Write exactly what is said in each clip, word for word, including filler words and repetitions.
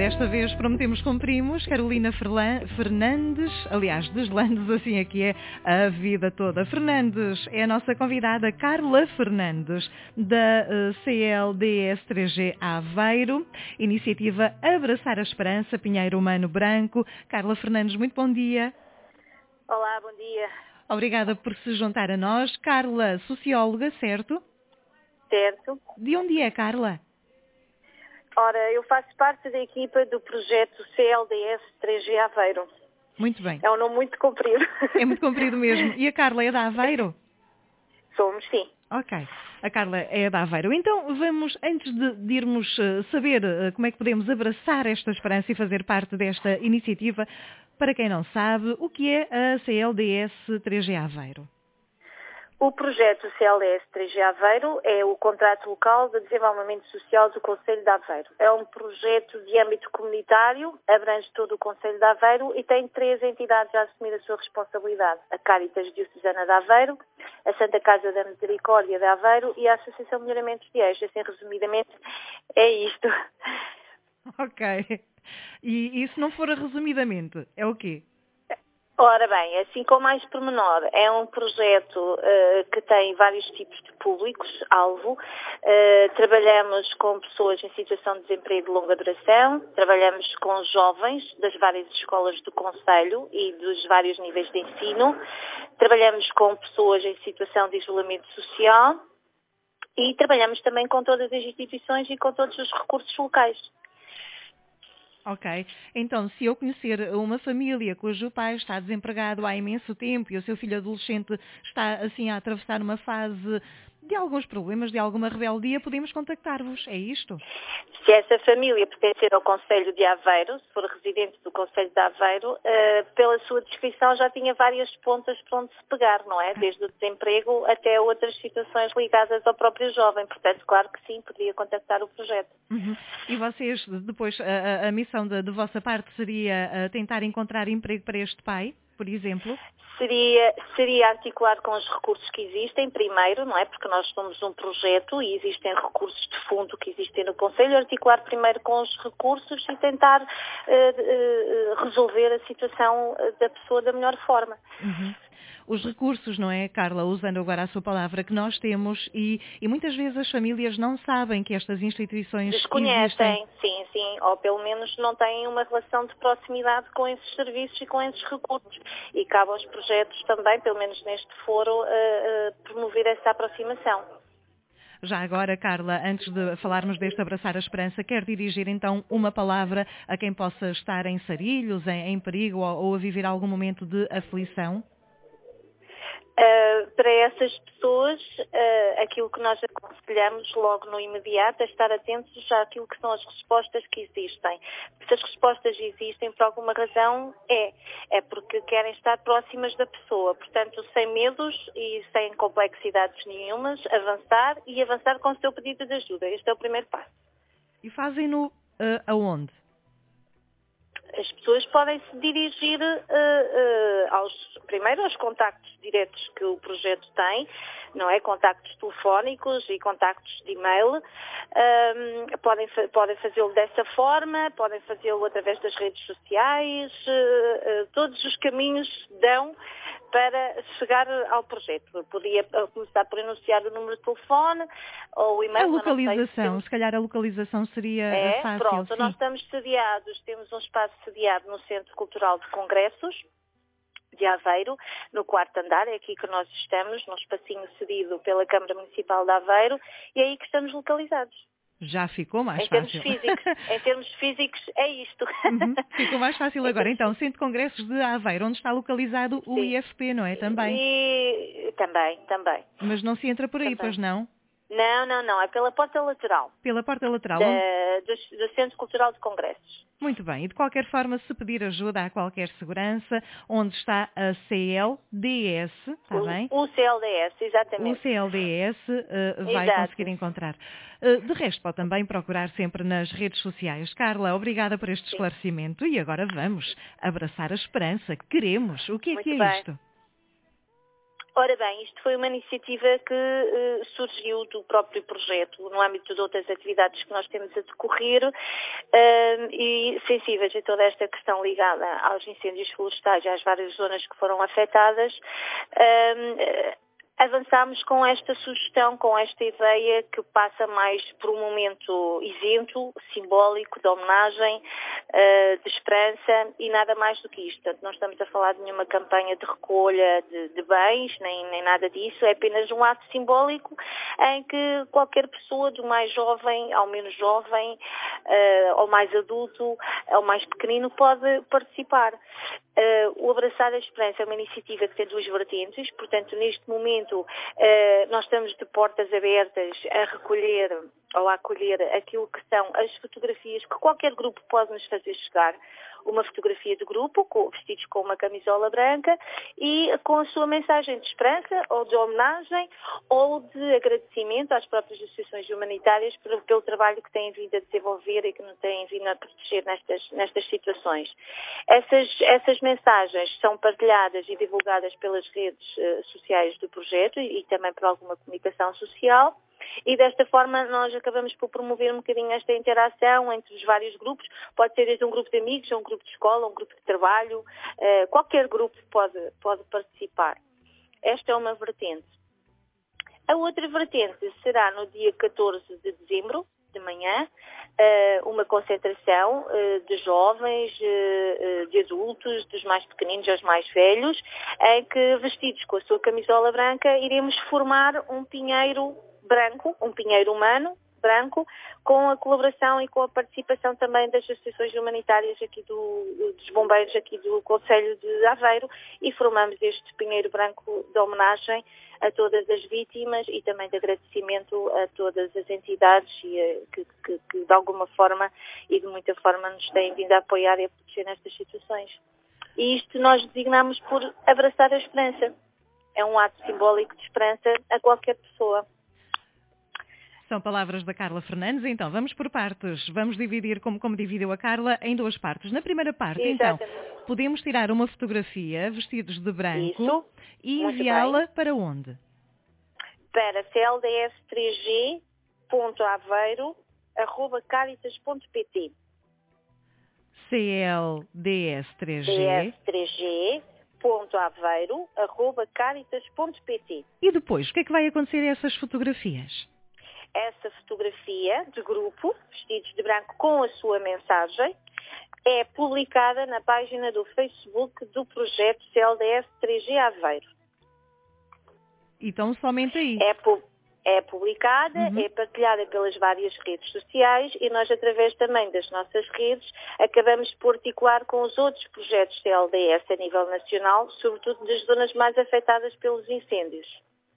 desta vez prometemos cumprimos. Carolina Ferlan- Fernandes, aliás, Deslandes, assim aqui é a vida toda. Fernandes é a nossa convidada Carla Fernandes, da eh, C L D S três G Aveiro, iniciativa Abraçar a Esperança, Pinheiro Humano Branco. Carla Fernandes, muito bom dia. Olá, bom dia. Obrigada por se juntar a nós. Carla, socióloga, certo? Certo. De onde é, Carla? Ora, eu faço parte da equipa do projeto C L D S três G Aveiro. Muito bem. É um nome muito comprido. É muito comprido mesmo. E a Carla é da Aveiro? Somos, sim. Ok. A Carla é da Aveiro. Então vamos, antes de, de irmos uh, saber uh, como é que podemos abraçar esta esperança e fazer parte desta iniciativa, para quem não sabe, o que é a C L D S três G Aveiro? O projeto C L D S três G Aveiro é o Contrato Local de Desenvolvimento Social do Concelho de Aveiro. É um projeto de âmbito comunitário, abrange todo o Concelho de Aveiro e tem três entidades a assumir a sua responsabilidade. A Caritas Diocesana de Aveiro, a Santa Casa da Misericórdia de Aveiro e a Associação Melhoramentos de Eixo. Assim, resumidamente, é isto. Ok. E, e se não for resumidamente, é o quê? Ora bem, assim com mais pormenor, é um projeto uh, que tem vários tipos de públicos, alvo. Uh, trabalhamos com pessoas em situação de desemprego de longa duração, trabalhamos com jovens das várias escolas do concelho e dos vários níveis de ensino, trabalhamos com pessoas em situação de isolamento social e trabalhamos também com todas as instituições e com todos os recursos locais. Ok. Então, se eu conhecer uma família cujo pai está desempregado há imenso tempo e o seu filho adolescente está assim a atravessar uma fase de alguns problemas, de alguma rebeldia, podemos contactar-vos. É isto? Se essa família pertencer ao Concelho de Aveiro, se for residente do Concelho de Aveiro, uh, pela sua descrição já tinha várias pontas para onde se pegar, não é? Desde o desemprego até outras situações ligadas ao próprio jovem. Portanto, claro que sim, poderia contactar o projeto. Uhum. E vocês, depois, a, a- a missão da de vossa parte seria uh, tentar encontrar emprego para este pai, por exemplo? Seria, seria articular com os recursos que existem, primeiro, não é? Porque nós somos um projeto e existem recursos de fundo que existem no Concelho, articular primeiro com os recursos e tentar uh, uh, resolver a situação da pessoa da melhor forma. Uhum. Os recursos, não é, Carla, usando agora a sua palavra, que nós temos e, e muitas vezes as famílias não sabem que estas instituições Desconhecem, existem. sim, sim, ou pelo menos não têm uma relação de proximidade com esses serviços e com esses recursos. E cabe aos projetos também, pelo menos neste foro, uh, uh, promover essa aproximação. Já agora, Carla, antes de falarmos deste Abraçar a Esperança, quer dirigir então uma palavra a quem possa estar em sarilhos, em, em perigo ou, ou a viver algum momento de aflição? Uh, para essas pessoas, uh, aquilo que nós aconselhamos logo no imediato é estar atentos àquilo que são as respostas que existem. Se as respostas existem, por alguma razão, é. É porque querem estar próximas da pessoa. Portanto, sem medos e sem complexidades nenhumas, avançar e avançar com o seu pedido de ajuda. Este é o primeiro passo. E fazem-no uh, aonde? As pessoas podem se dirigir uh, uh, aos, primeiro aos contactos diretos que o projeto tem, não é? Contactos telefónicos e contactos de e-mail. Um, podem, podem fazê-lo dessa forma, podem fazê-lo através das redes sociais. Uh, uh, todos os caminhos dão para chegar ao projeto. Podia começar por anunciar o número de telefone ou o e-mail. A localização, se, se calhar a localização seria é, fácil. Pronto, sim. Nós estamos sediados, temos um espaço sediado no Centro Cultural de Congressos de Aveiro, no quarto andar, é aqui que nós estamos, num espacinho cedido pela Câmara Municipal de Aveiro, e é aí que estamos localizados. Já ficou mais em termos fácil. Físicos, em termos físicos, é isto. Uhum, ficou mais fácil agora. Então, Centro de Congressos de Aveiro, onde está localizado o Sim. I F P, não é? Também. E também, também. Mas não se entra por aí, Também. pois não? Não, não, não, é pela porta lateral. Pela porta lateral. Da, onde... do, do Centro Cultural de Congressos. Muito bem. E de qualquer forma, se pedir ajuda a qualquer segurança, onde está a C L D S, está o, bem? O C L D S, exatamente. O C L D S uh, vai Exato. conseguir encontrar. Uh, de resto, pode também procurar sempre nas redes sociais. Carla, obrigada por este esclarecimento. E agora vamos abraçar a esperança. Queremos. O que é Muito que é bem. isto? Ora bem, isto foi uma iniciativa que uh, surgiu do próprio projeto, no âmbito de outras atividades que nós temos a decorrer uh, e sensíveis a toda esta questão ligada aos incêndios florestais e às várias zonas que foram afetadas. Uh, Avançámos com esta sugestão, com esta ideia que passa mais por um momento isento, simbólico, de homenagem, de esperança e nada mais do que isto. Portanto, não estamos a falar de nenhuma campanha de recolha de, de bens, nem, nem nada disso. É apenas um ato simbólico em que qualquer pessoa, do mais jovem ao menos jovem, ao mais adulto, ao mais pequenino, pode participar. O Abraçar a Esperança é uma iniciativa que tem duas vertentes, portanto, neste momento, Uh, nós estamos de portas abertas a recolher ou a acolher aquilo que são as fotografias que qualquer grupo pode nos fazer chegar. Uma fotografia de grupo, com, vestidos com uma camisola branca e com a sua mensagem de esperança ou de homenagem ou de agradecimento às próprias associações humanitárias pelo, pelo trabalho que têm vindo a desenvolver e que nos têm vindo a proteger nestas, nestas situações. Essas, essas mensagens são partilhadas e divulgadas pelas redes uh, sociais do projeto e, e também por alguma comunicação social. E desta forma nós acabamos por promover um bocadinho esta interação entre os vários grupos, pode ser desde um grupo de amigos, um grupo de escola, um grupo de trabalho, uh, qualquer grupo pode, pode participar. Esta é uma vertente. A outra vertente será no dia catorze de dezembro, de manhã, uh, uma concentração uh, de jovens, uh, de adultos, dos mais pequeninos aos mais velhos, em que, vestidos com a sua camisola branca, iremos formar um pinheiro branco, um pinheiro humano, branco, com a colaboração e com a participação também das associações humanitárias aqui do, dos bombeiros aqui do Concelho de Aveiro e formamos este pinheiro branco de homenagem a todas as vítimas e também de agradecimento a todas as entidades e a, que, que, que de alguma forma e de muita forma nos têm vindo a apoiar e a proteger nestas situações. E isto nós designamos por Abraçar a Esperança. É um ato simbólico de esperança a qualquer pessoa. São palavras da Carla Fernandes. Então, vamos por partes. Vamos dividir, como, como dividiu a Carla, em duas partes. Na primeira parte, Exatamente. então, podemos tirar uma fotografia vestidos de branco Isso. e enviá-la para onde? Para c l d s três g ponto aveiro arroba caritas ponto p t. c l d s três g c l d s três g ponto aveiro arroba caritas ponto p t. E depois, o que é que vai acontecer a essas fotografias? Essa fotografia de grupo, vestidos de branco com a sua mensagem, é publicada na página do Facebook do projeto C L D S três G Aveiro. Então, somente aí? É, pu é publicada, uhum. é partilhada pelas várias redes sociais e nós, através também das nossas redes, acabamos por articular com os outros projetos C L D S a nível nacional, sobretudo das zonas mais afetadas pelos incêndios.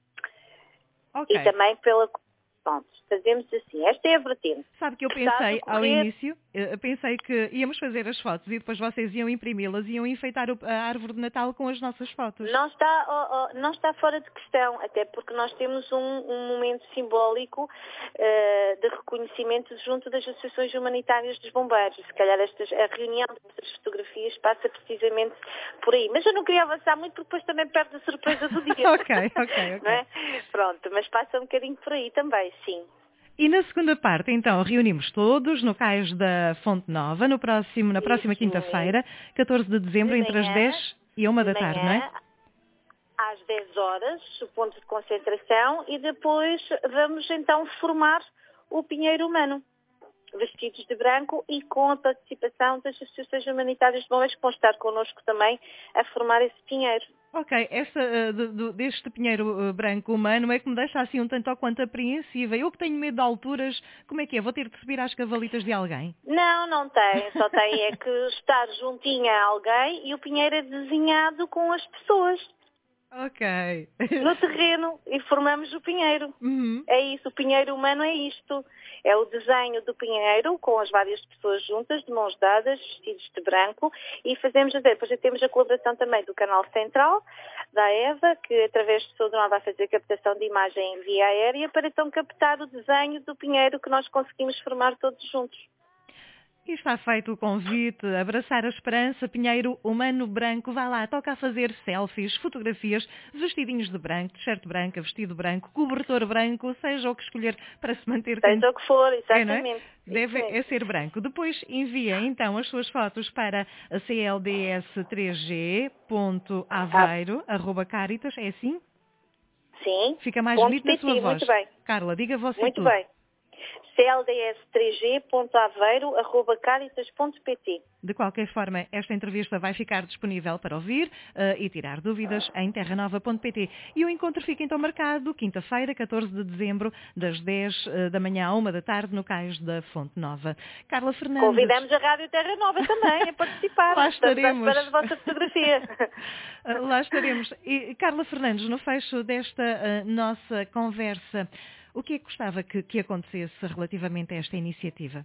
Okay. E também pela... Pronto, fazemos assim. Esta é a vertente. Sabe que eu pensei ao início, eu pensei que íamos fazer as fotos e depois vocês iam imprimi-las e iam enfeitar a árvore de Natal com as nossas fotos. Não está, oh, oh, não está fora de questão, até porque nós temos um, um momento simbólico uh, de reconhecimento junto das associações humanitárias dos bombeiros. Se calhar estas, a reunião destas fotografias passa precisamente por aí. Mas eu não queria avançar muito porque depois também perde a surpresa do dia. ok, ok, ok. Não é? Pronto, mas passa um bocadinho por aí também. Sim. E na segunda parte, então, reunimos todos no Cais da Fonte Nova, no próximo, na próxima quinta-feira, catorze de dezembro, de entre manhã, as dez e uma da manhã, tarde, não é? Às dez horas, o ponto de concentração, e depois vamos então formar o pinheiro humano, vestidos de branco e com a participação das associações humanitárias de bombeiros que vão estar connosco também a formar esse pinheiro. Ok, esta, uh, do, do, deste pinheiro uh, branco humano é que me deixa assim um tanto ou quanto apreensiva. Eu que tenho medo de alturas, como é que é? Vou ter de subir às cavalitas de alguém? Não, não tem. Só tem é que estar juntinho a alguém e o pinheiro é desenhado com as pessoas. Ok. No terreno e formamos o pinheiro. Uhum. É isso, o pinheiro humano é isto. É o desenho do pinheiro com as várias pessoas juntas, de mãos dadas, vestidos de branco e fazemos, depois já temos a colaboração também do canal central, da EVA, que através de Sodrão vai fazer captação de imagem via aérea para então captar o desenho do pinheiro que nós conseguimos formar todos juntos. E está feito o convite, abraçar a esperança, Pinheiro Humano Branco, vá lá, toca a fazer selfies, fotografias, vestidinhos de branco, t-shirt branca, vestido branco, cobertor branco, seja o que escolher para se manter... Seja o que for, exatamente. É, não é? Deve é ser branco. Depois envia então as suas fotos para c l d s três g ponto aveiro arroba caritas, é assim? Sim. Fica mais bonito na sua voz. Muito bem. Carla, diga você muito tudo. Muito bem. c l d s três g ponto aveiro arroba caritas ponto p t. De qualquer forma, esta entrevista vai ficar disponível para ouvir uh, e tirar dúvidas em terra nova ponto p t. E o encontro fica então marcado quinta-feira, catorze de dezembro, das dez uh, da manhã à uma da tarde, no Cais da Fonte Nova. Carla Fernandes. Convidamos a Rádio Terra Nova também a participar. Lá estaremos. Estamos à espera da vossa fotografia. uh, lá estaremos. E, Carla Fernandes, no fecho desta uh, nossa conversa, o que é que gostava que, que acontecesse relativamente a esta iniciativa?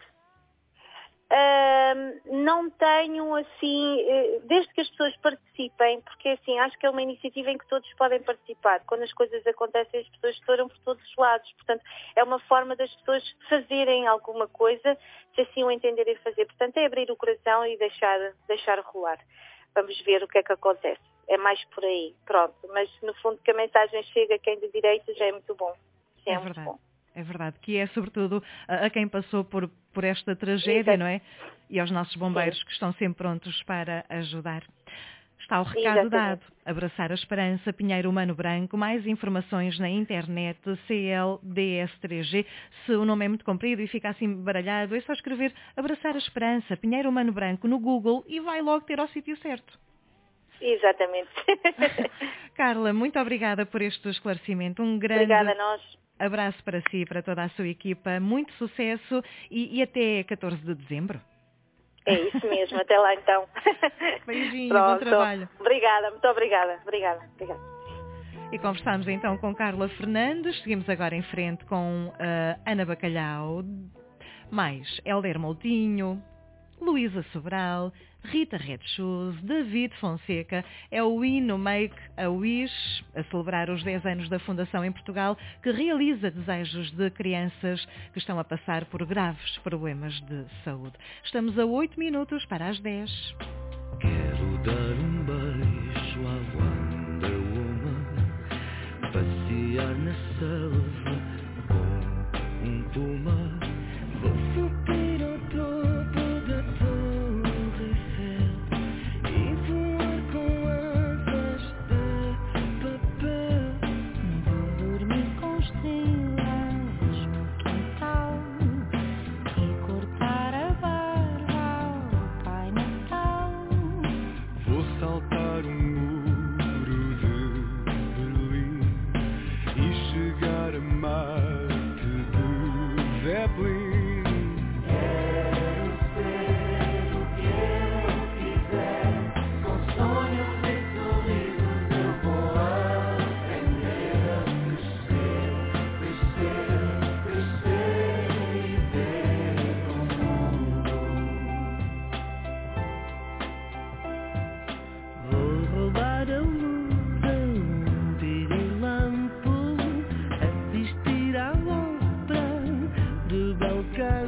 Uh, não tenho assim, uh, desde que as pessoas participem, porque assim, acho que é uma iniciativa em que todos podem participar. Quando as coisas acontecem, as pessoas estouram por todos os lados. Portanto, é uma forma das pessoas fazerem alguma coisa, se assim o entenderem fazer. Portanto, é abrir o coração e deixar, deixar rolar. Vamos ver o que é que acontece. É mais por aí, pronto. Mas, no fundo, que a mensagem chega a quem de direito já é muito bom. É, é verdade. Bom. É verdade, que é sobretudo a, a quem passou por, por esta tragédia, Exato. Não é? E aos nossos bombeiros Sim. que estão sempre prontos para ajudar. Está o recado Exatamente. Dado. Abraçar a esperança, Pinheiro Humano Branco, mais informações na internet, C L D S três G. Se o nome é muito comprido e fica assim baralhado, é só escrever Abraçar a Esperança, Pinheiro Humano Branco no Google e vai logo ter ao sítio certo. Exatamente. Carla, muito obrigada por este esclarecimento. Um grande... Obrigada a nós. Abraço para si e para toda a sua equipa, muito sucesso e, e até catorze de dezembro. É isso mesmo, até lá então. Beijinho, bom trabalho. Obrigada, muito obrigada. Obrigada, obrigada. E conversamos então com Carla Fernandes, seguimos agora em frente com uh, Ana Bacalhau, mais Helder Moutinho, Luísa Sobral, Rita Red Shoes, David Fonseca. É o hino Make a Wish, a celebrar os dez anos da Fundação em Portugal, que realiza desejos de crianças que estão a passar por graves problemas de saúde. Estamos a oito minutos para as dez. Quero dar um beijo à Wonder Woman, passear na selva com um puma, vou subir ao topo da Torre Eiffel e voar com asas de papel. Vou dormir com estrelas no quintal e cortar a barba ao Pai Natal. Vou saltar um muro de Berlim e chegar a Marte de Zeppelin.